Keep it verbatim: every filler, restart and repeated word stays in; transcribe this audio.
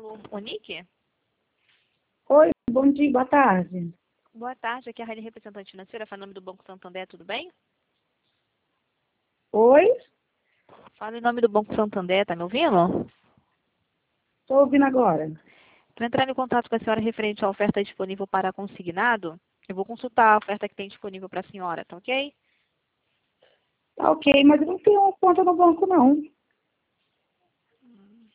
Alô, Monique? Oi, bom dia, boa tarde. Boa tarde, aqui é a Raíla, representante financeira, falando do Banco Santander, tudo bem? Oi, Fala em nome do Banco Santander, tá me ouvindo? estou ouvindo agora. Para entrar em contato com a senhora referente à oferta disponível para consignado, eu vou consultar a oferta que tem disponível para a senhora, tá ok? Tá ok, mas eu não tenho conta no banco, não.